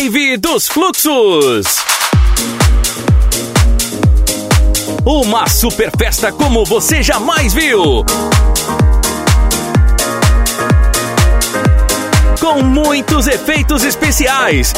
Rave dos Fluxos. Uma super festa como você jamais viu. Com muitos efeitos especiais.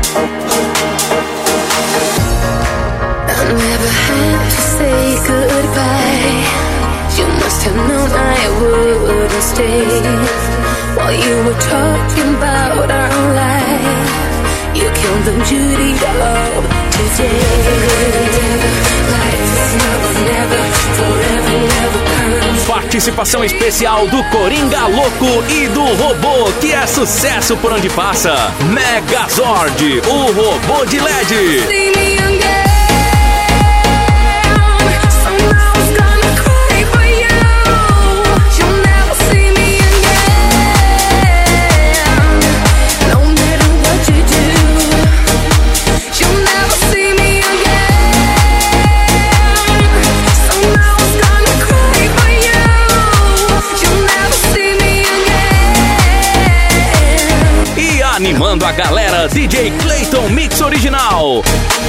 I never had to say goodbye. You must have known I wouldn't stay. While you were talking about our life, you killed the beauty of today. Life is never, never, forever, never comes. Participação especial do Coringa Louco e do Robô, que é sucesso por onde passa. Megazord, o robô de LED. Animando a galera, DJ Clayton Mix Original.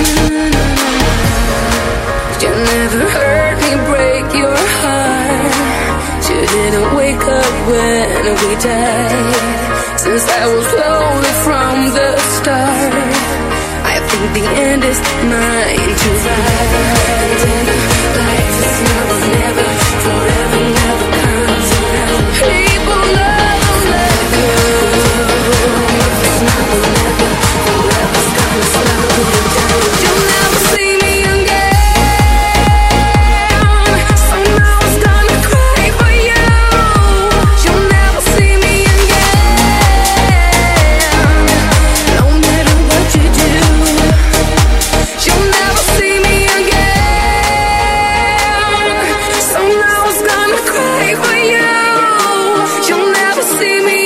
You never heard me break your heart. You didn't wake up when we died. Since I was lonely from the start, I think the end is mine to ride. Life is never, never, forever, never comes around. People never let go. You'll never see me again. So now it's gonna cry for you. You'll never see me again. No matter what you do, you'll never see me again. So now it's gonna cry for you. You'll never see me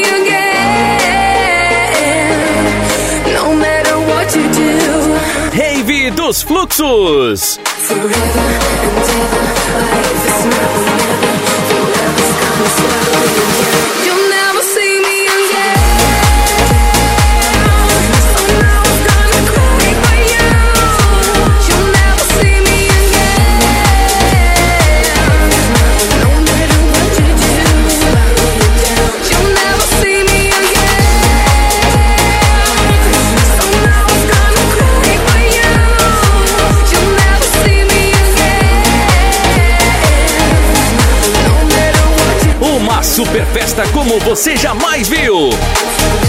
again. No matter what you do. Rave dos Fluxos. Forever and ever, life is never, never, forever's gonna swallow you. You'll never see me again. So now I'm gonna cry for you. You'll never see me again. No matter what you do, swallow you down. You'll never see me again. So now I'm gonna cry for you. You'll never see me again. Uma super festa como você jamais viu.